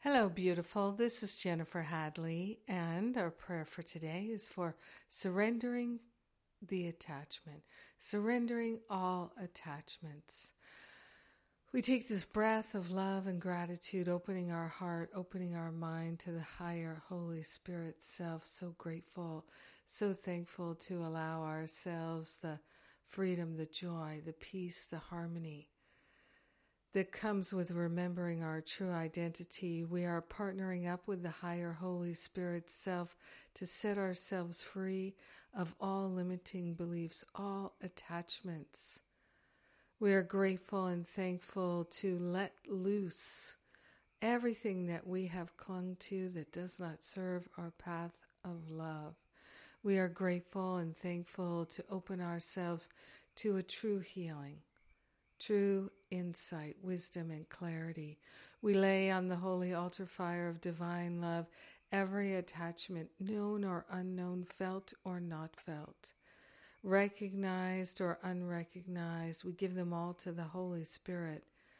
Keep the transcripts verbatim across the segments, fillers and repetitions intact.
Hello, beautiful. This is Jennifer Hadley, and our prayer for today is for surrendering the attachment, surrendering all attachments. We take this breath of love and gratitude, opening our heart, opening our mind to the higher Holy Spirit self. So grateful, so thankful to allow ourselves the freedom, the joy, the peace, the harmony that comes with remembering our true identity. We are partnering up with the higher Holy Spirit self to set ourselves free of all limiting beliefs, all attachments. We are grateful and thankful to let loose everything that we have clung to that does not serve our path of love. We are grateful and thankful to open ourselves to a true healing, true insight, wisdom, and clarity. We lay on the holy altar fire of divine love every attachment, known or unknown, felt or not felt, recognized or unrecognized. We give them all to the Holy Spirit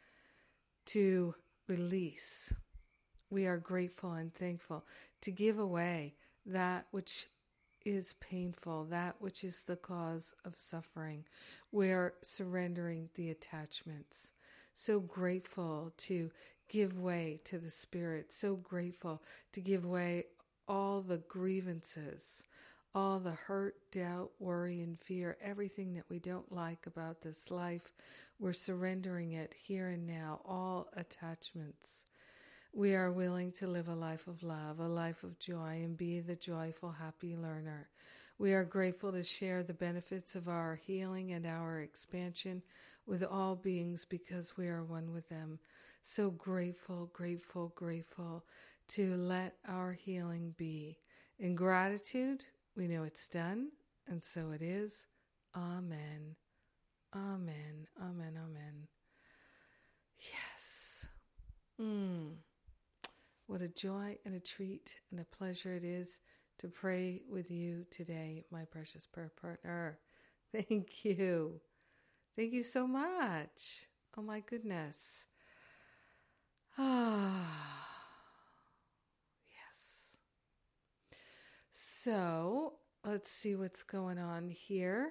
to release. We are grateful and thankful to give away that which is painful, that which is the cause of suffering. We are surrendering the attachments. So grateful to give way to the Spirit. So grateful to give way all the grievances, all the hurt, doubt, worry, and fear, everything that we don't like about this life. We're surrendering it here and now, all attachments. We are willing to live a life of love, a life of joy, and be the joyful, happy learner. We are grateful to share the benefits of our healing and our expansion with all beings because we are one with them. So grateful, grateful, grateful to let our healing be. In gratitude, we know it's done, and so it is. Amen. Amen. Amen. Amen. Yes. Mm. What a joy and a treat and a pleasure it is to pray with you today, my precious prayer partner. Thank you. Thank you so much. Oh my goodness. Ah, yes. So let's see what's going on here.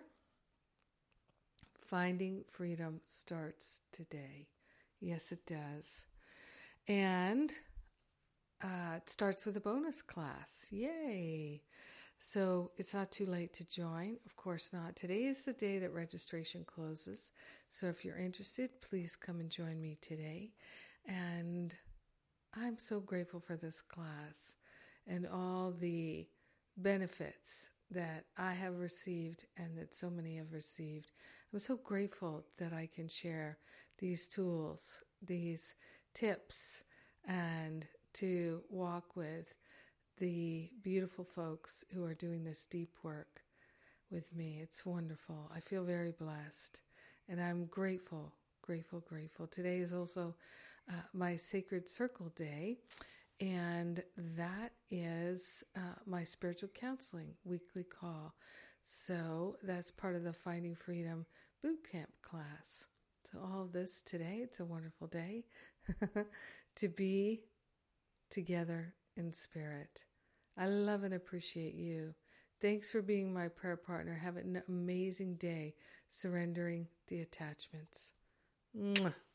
Finding freedom starts today. Yes, it does. And Uh, it starts with a bonus class. Yay! So it's not too late to join. Of course not. Today is the day that registration closes. So if you're interested, please come and join me today. And I'm so grateful for this class and all the benefits that I have received and that so many have received. I'm so grateful that I can share these tools, these tips, and to walk with the beautiful folks who are doing this deep work with me. It's wonderful. I feel very blessed, and I'm grateful, grateful, grateful. Today is also uh, my Sacred Circle Day, and that is uh, my spiritual counseling weekly call. So that's part of the Finding Freedom Bootcamp class. So all of this today, it's a wonderful day to be together in spirit. I love and appreciate you. Thanks for being my prayer partner. Have an amazing day surrendering the attachments. Mwah.